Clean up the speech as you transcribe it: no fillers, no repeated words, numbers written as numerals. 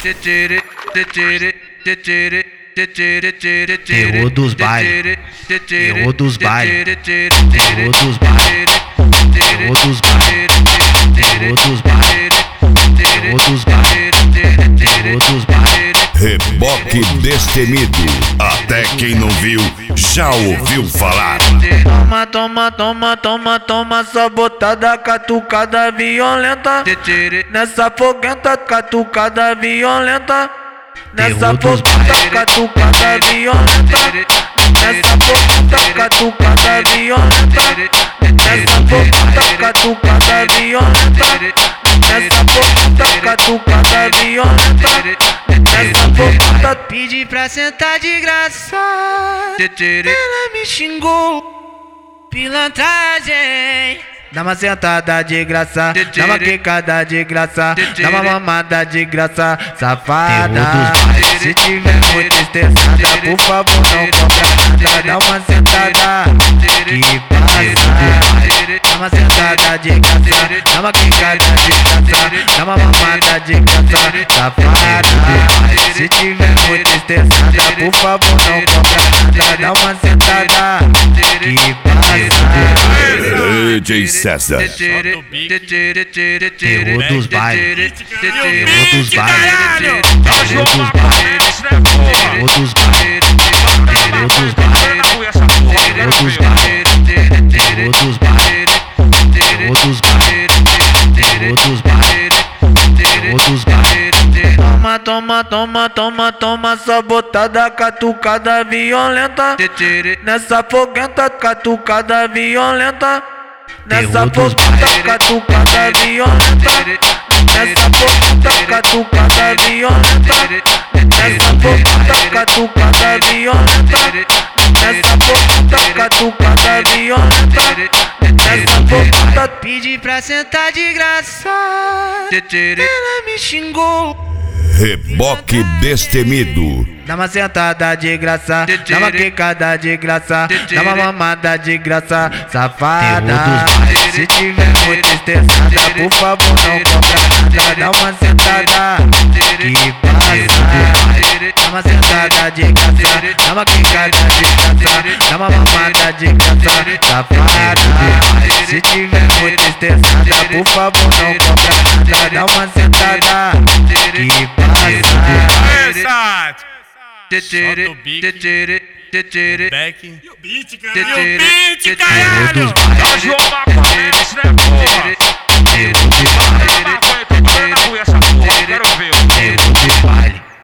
Terror dos bailes, terror dos bailes, terror dos bailes, terror dos bailes, terror dos bailes, terror dos bailes, terror dos bailes. Reboque destemido, até quem não viu já ouviu falar. Toma, toma, toma, toma, toma, sabotada, catucada violenta. Nessa foguenta, catucada violenta. Nessa foguenta, catucada violenta. Nessa foguenta, catucada violenta. Nessa foguenta, catucada violenta. Nessa foguenta, catucada violenta. Nessa foguenta, pedi pra sentar de graça. Ela me xingou, pilantragem. Dá uma sentada de graça, dá uma quicada de graça, dá uma mamada de graça, safada. Se tiver muito estressada, por favor não compra nada. Dá uma sentada que passa. Dá uma sentada de graça, dá uma quicada de graça, dá uma mamada de graça, safada. Se tiver muito estressada, por favor não compra nada. Dá uma sentada que passa. DJ César. Terror dos bailes, terror dos bailes, terror dos bailes, terror dos bailes, terror dos bailes, terror dos bailes, terror dos bailes, terror dos bailes, terror dos bailes, terror dos bailes. Toma, toma, toma, toma, toma, sabotada, catucada violenta. Nessa foguenta, catucada violenta. Nessa foguenta, catucada violenta. Nessa foguenta, catucada violenta. Nessa foguenta, catucada violenta. Nessa foguenta, catucada violenta. Nessa foguenta, pedi pra sentar de graça. Ela me xingou. Reboque destemido. Dá uma sentada de graça, dá uma quicada de graça, dá uma mamada de graça, safada. Se tiver muito estressada, por favor não compra nada. Dá uma sentada que passa. Dá uma sentada de graça, dá uma quicada de graça, dá uma mamada de graça, safada. Se tiver muito estressada, por favor não compra nada. Dá uma sentada que passa. Solta o beat, back. E o beat, cara. Terror dos Tá João Maconha, isso não é porra. Essa porra, quero ver.